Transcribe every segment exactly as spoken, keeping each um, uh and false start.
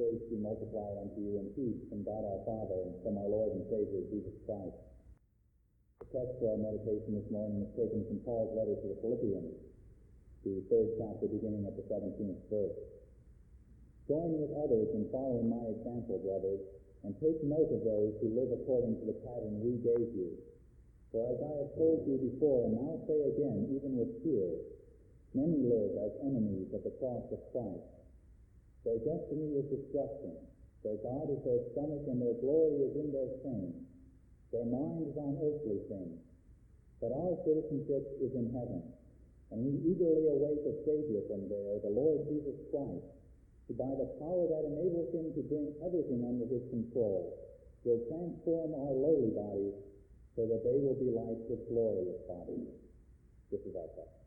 grace be multiplied unto you and peace from God our Father and from our Lord and Savior Jesus Christ. The text for our meditation this morning is taken from Paul's letter to the Philippians, the third chapter beginning at the seventeenth verse. Join with others in following my example, brothers, and take note of those who live according to the pattern we gave you. For as I have told you before, and now say again, even with tears, many live as enemies of the cross of Christ. Their destiny is destruction. Their God is their stomach, and their glory is in their fame. Their mind is on earthly things. But our citizenship is in heaven, and we eagerly await a Savior from there, the Lord Jesus Christ, who by the power that enables him to bring everything under his control will transform our lowly bodies so that they will be like his glorious bodies. This is our text.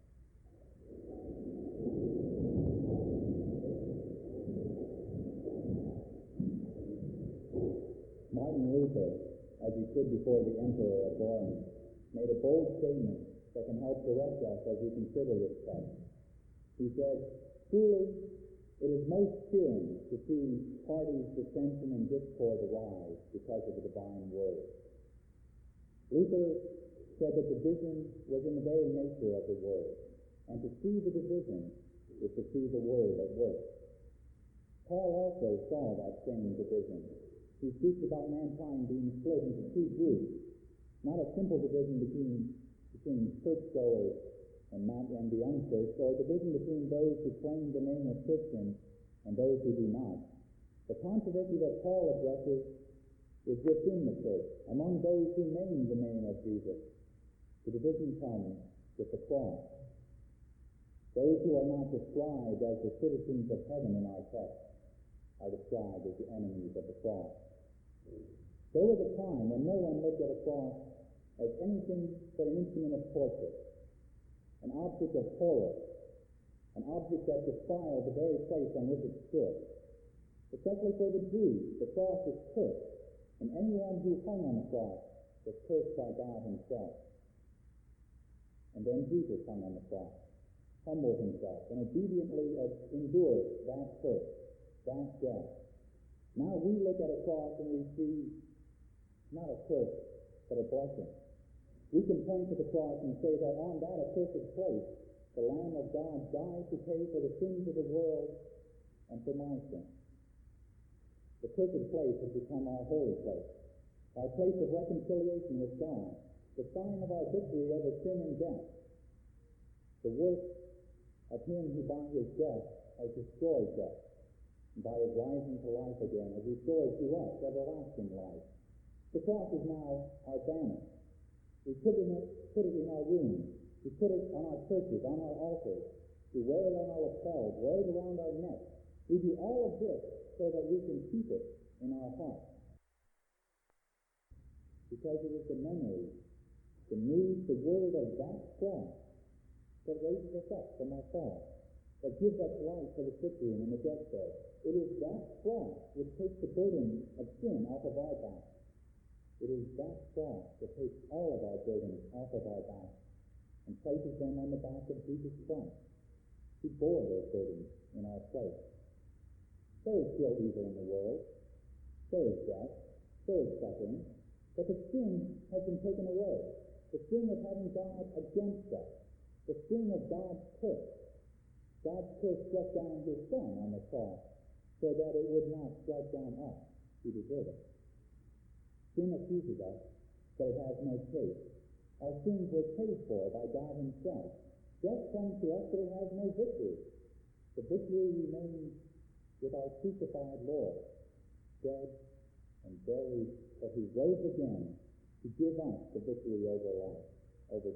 Martin Luther, as he stood before the emperor at Worms, made a bold statement that can help direct us as we consider this text. He said, "Truly, it is most cheering to see parties, dissension, and discord arise because of the divine word." Luther said that division was in the very nature of the word, and to see the division is to see the word at work. Paul also saw that same division. He speaks about mankind being split into two groups, not a simple division between, between churchgoers and, not, and the unchurched, or a division between those who claim the name of Christian and those who do not. The controversy that Paul addresses is within the church, among those who name the name of Jesus. The division comes with the cross. Those who are not described as the citizens of heaven in our text are described as the enemies of the cross. There was a time when no one looked at a cross as anything but an instrument of torture, an object of horror, an object that defiled the very place on which it stood. Especially for the Jews, the cross was cursed, and anyone who hung on the cross was cursed by God himself. And then Jesus hung on the cross, humbled himself, and obediently endured that curse, that death. Now we look at a cross and we see not a curse, but a blessing. We can point to the cross and say that on that accursed place, the Lamb of God died to pay for the sins of the world and for my sin. The cursed place has become our holy place, our place of reconciliation with God, the sign of our victory over sin and death, the work of him who by his death has destroyed death, and by his rising to life again has restored to us everlasting life. The cross is now our banner. We put it, in it, put it in our rooms. We put it on our churches, on our altars. We wear it on our lapels, wear it around our necks. We do all of this so that we can keep it in our hearts. Because it is the memory, the news, the word of that cross that raises us up from our fall, that gives us life for the sick room and the deathbed. It is that cross which takes the burden of sin off of our back. It is that cross that takes all of our burdens off of our back and places them on the back of Jesus Christ, who bore those burdens in our place. There is still evil in the world. There is death. There is suffering. But the sin has been taken away. The sin of having God against us. The sin of God's curse. God's curse struck down his Son on the cross so that it would not strike down us who deserve it. Sin accuses us, but it has no case. Our sins were paid for by God himself. Death comes to us, but it has no victory. The victory remains with our crucified Lord, dead and buried, but he rose again to give us the victory over life, over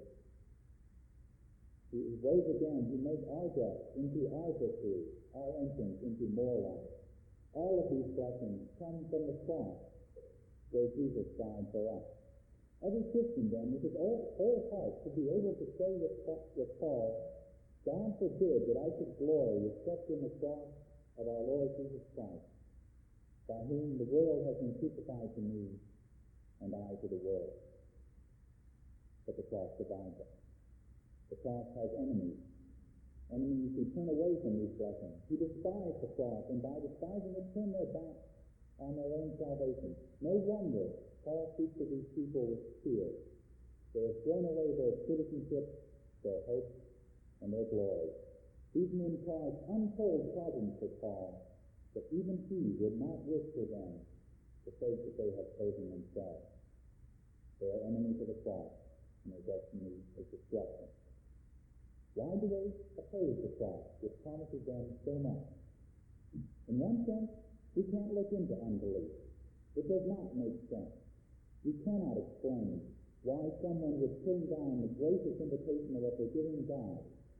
He rose again to make our death into our victory, our entrance into more life. All of these blessings come from the cross where Jesus died for us. Every Christian then, with his whole heart, should be able to say with, with Paul, God forbid that I should glory except in the cross of our Lord Jesus Christ, by whom the world has been crucified to me, and I to the world. But the cross divides us. The cross has enemies. Enemies who turn away from these blessings, who despise the cross, and by despising it turn their back on their own salvation. No wonder Paul speaks of these people with tears. They have thrown away their citizenship, their hope, and their glory. These men caused untold problems for Paul, but even he would not wish for them the fate that they have chosen themselves. They are enemies of the cross, and their destiny is destruction. Why do they oppose the cross, which promises them so much? In one sense, we can't look into unbelief. It does not make sense. We cannot explain why someone would turn down the gracious invitation of a forgiving God.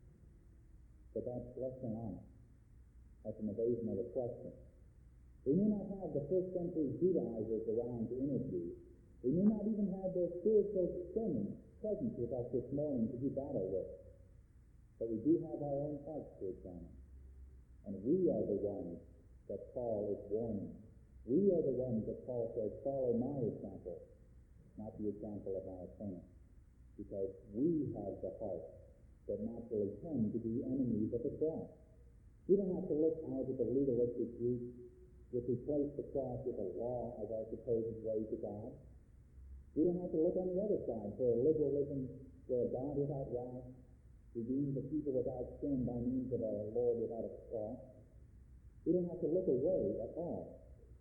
But that's less than honest. That's an evasion of the question. They may not have the first century Judaizers around to interview. They may not even have their spiritual sermons present with us this morning to do battle with. But we do have our own hearts to examine. And we are the ones that Paul is warning. We are the ones that Paul says, follow my example, not the example of my opponent. Because we have the heart that naturally tend to be enemies of the cross. We don't have to look out at the legalistic groups which replace the cross with a law as our supposed way to God. We don't have to look on the other side for a liberalism where a God without wrath redeems the people without sin by means of a Lord without a cross. We don't have to look away at all.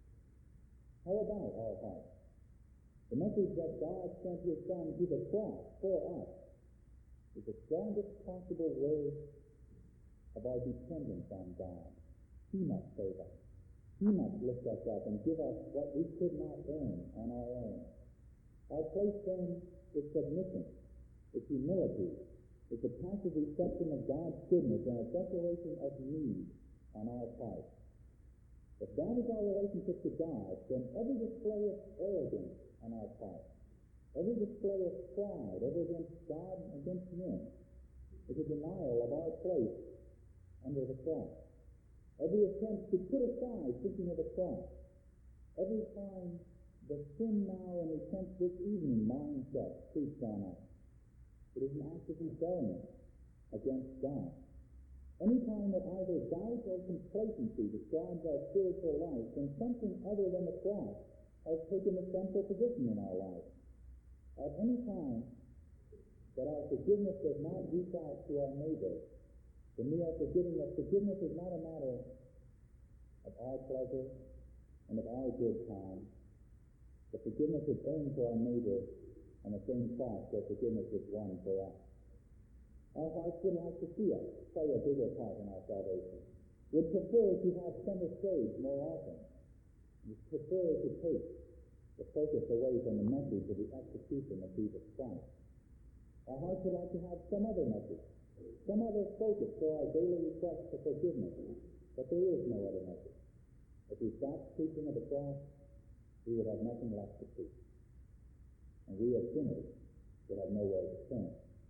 How about our hearts? The message that God sent his Son to the cross for us is the strongest possible word of our dependence on God. He must save us. He must lift us up and give us what we could not earn on our own. Our place then is submission, is humility, is the passive reception of God's goodness and a declaration of need on our part. If that is our relationship to God, then every display of arrogance on our part, every display of pride, ever against God and against men, is a denial of our place under the cross. Every attempt to put aside thinking of the cross, every time the sin now and repent this evening mindset creeps on us, it is an act of rebellion against God. Any time that either doubt or complacency describes our spiritual life, then something other than the cross has taken a central position in our life. At any time that our forgiveness does not reach out to our neighbor, then we are forgetting that forgiveness is not a matter of our pleasure and of our good time. The forgiveness is earned for our neighbor and the same cost that forgiveness is won for us. Our hearts would like to see us play a bigger part in our salvation. Would prefer to have center stage more often. Would prefer to take the focus away from the message of the execution of Jesus Christ. Our hearts would like to have some other message, some other focus for our daily request for forgiveness, but there is no other message. If we stopped preaching of the cross, we would have nothing left to preach. And we as sinners would have nowhere to turn.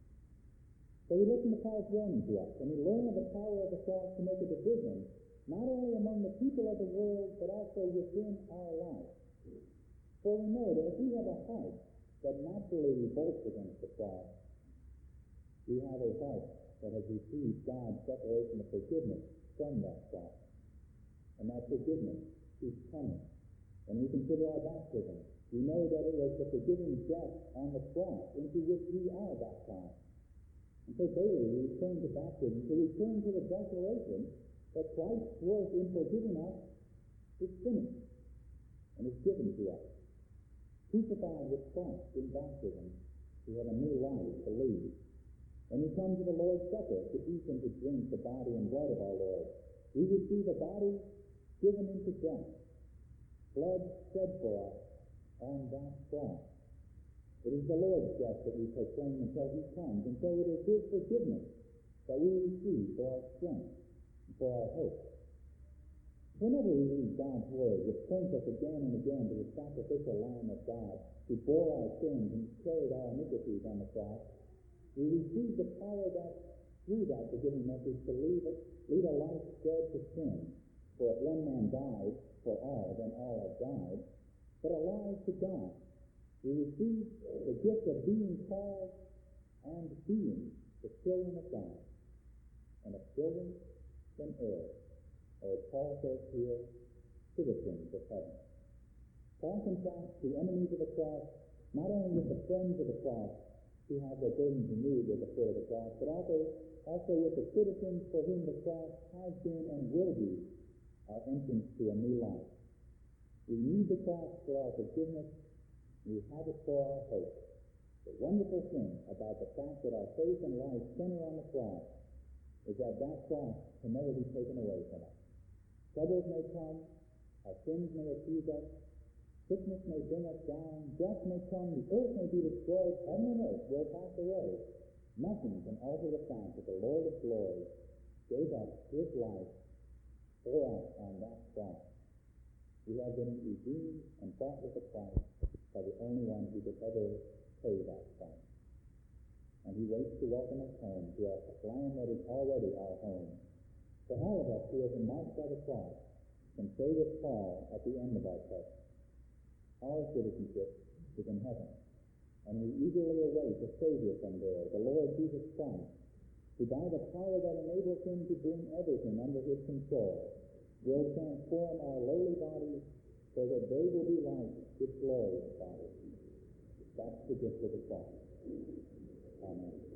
So we listen to Paul's warning to us, and we learn of the power of the cross to make a division, not only among the people of the world, but also within our lives. For we know that if we have a heart that naturally revolts against the cross, we have a heart that has received God's declaration of forgiveness from that cross. And that forgiveness keeps coming. When we consider our baptism, we know that it was the forgiving death on the cross into which we are baptized. And so daily we return to baptism to return to the declaration that Christ's work in forgiving us is finished and is given to us. Crucified with Christ in baptism, we have a new life to lead. When we come to the Lord's Supper to eat and to drink the body and blood of our Lord, we receive a body given into death, blood shed for us on that cross. It is the Lord's death that we proclaim until he comes, and so it is his forgiveness that we receive for our strength and for our hope. Whenever we read God's word, which points us again and again to the sacrificial Lamb of God who bore our sins and carried our iniquities on the cross, we receive the power that, through that forgiving message, to lead a, lead a life dead to sin. For if one man died for all, then all have died, but alive to God. We receive the gift of being called and being the children of God. and of children, then heirs, or as Paul says here, citizens of heaven. Paul contrasts the enemies of the cross not only with the friends of the cross who have their burdens removed at the foot of the cross, but also, also with the citizens for whom the cross has been and will be our entrance to a new life. We need the cross for our forgiveness. We have it for our hope. The wonderful thing about the fact that our faith and life center on the cross is that that cross can never be taken away from us. Troubles may come, our sins may accuse us, sickness may bring us down, death may come, the earth may be destroyed, heaven and earth will pass away. Nothing can alter the fact that the Lord of glory gave up his life for us on that cross. We have been redeemed and bought with a price by the only one who could ever pay that price. And he waits to welcome us home to a land that is already our home. For all of us who have been marked by the cross can say with Paul at the end of our text, our citizenship is in heaven, and we eagerly await the Savior from there, the Lord Jesus Christ, who by the power that enables him to bring everything under his control will transform our lowly bodies so that they will be like his glorious body. That's the gift of the cross. Amen.